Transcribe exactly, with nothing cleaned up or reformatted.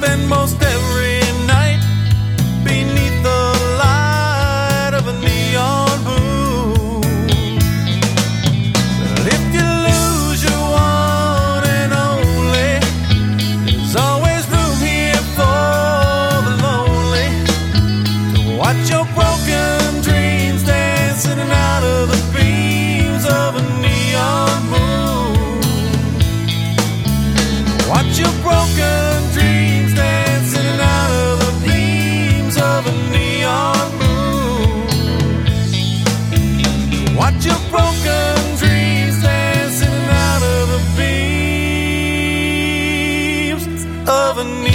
spend most every night beneath the light of a neon moon. But if you lose your one and only, there's always room here for the lonely to watch your broken dreams dancing out of the beams of a neon moon. Watch your broken dreams dancing out of the beams of a neon moon. Watch your broken dreams dancing out of the beams of a neon moon.